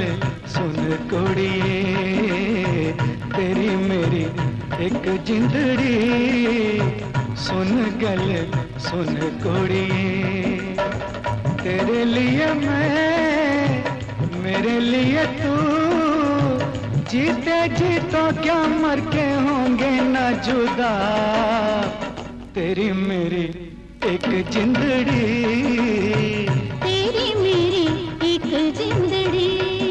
सुन कुड़िए, तेरी मेरी एक जिंदड़ी, सुन गल सुन कुड़िए। तेरे लिए मैं, मेरे लिए तू, जीते जी तो क्या मर के होंगे ना जुदा, तेरी मेरी एक जिंदड़ी, तेरी मेरी एक जिंदड़ी।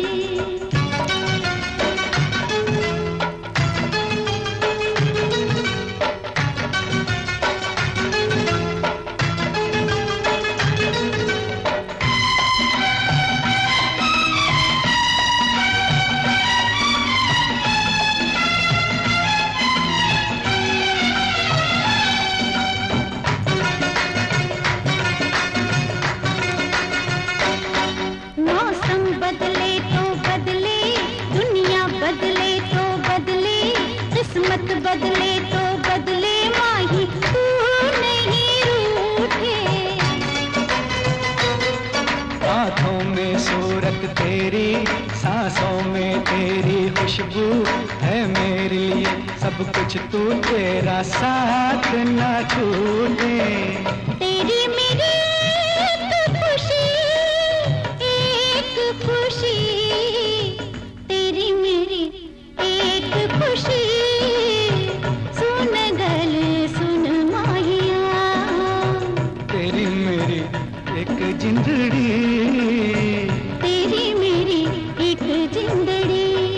बदले तो बदले, दुनिया बदले तो बदले, किस्मत बदले तो बदले, माही तू नहीं रूठे। आँखों में सूरत तेरी, सांसों में तेरी खुशबू है मेरे लिए सब कुछ, तू तेरा साथ ना छूटे। तेरी मेरी खुशी, तेरी मेरी एक खुशी, सुन गल सुन माहिया, तेरी मेरी एक जिंदड़ी, तेरी मेरी एक जिंदड़ी।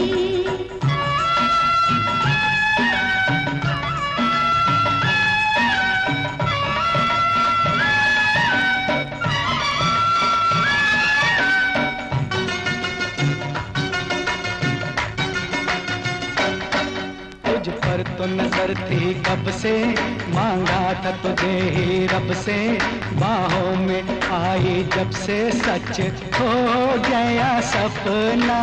तुझ पर तो नजर थी कब से, मांगा था तुझे ही रब से, बाहों में आई जब से सच हो गया सपना।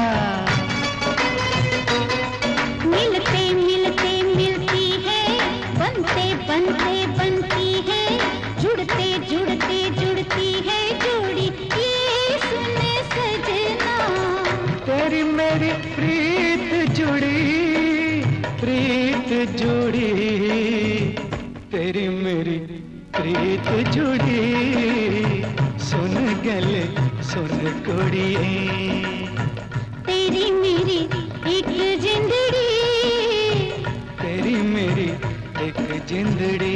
मिलते मिलते मिलती है, बनते बनते बनती है, जुड़ते जुड़ते जुड़ती है जोड़ी, ये सुने सजना। तेरी मेरी प्रीत जुड़ी, प्रीत जुड़ी, तेरी मेरी प्रीत जुड़ी, सुन गले सुन कुड़िए, तेरी मेरी एक जिंदड़ी, तेरी मेरी एक जिंदड़ी।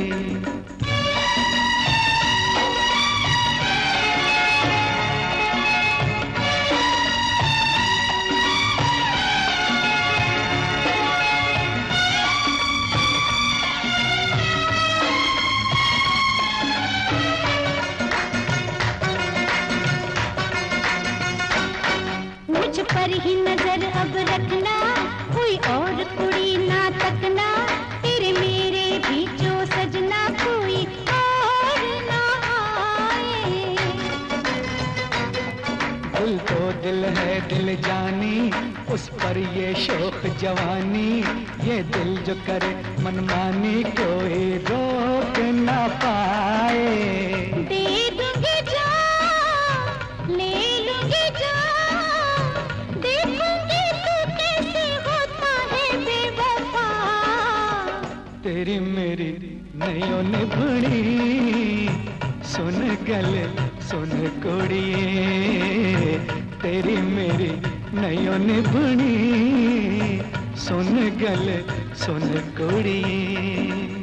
मुझ पर ही नजर अब रखना, कोई और कुड़ी ना तकना, तेरे मेरे बीचों सजना कोई और ना आए। दिल तो दिल है दिल जानी, उस पर ये शौक जवानी, ये दिल जो करे मनमानी कोई रोक ना पाए। दे दूंगी जान, ले लूंगी जान, देखूंगी तू कैसे होता है बेवफा, तेरी मेरी नैयों निभड़ी, सुन गले सुन कुड़िए, तेरी मेरी नैयों निभड़ी, सुन गले सुन कुड़िए।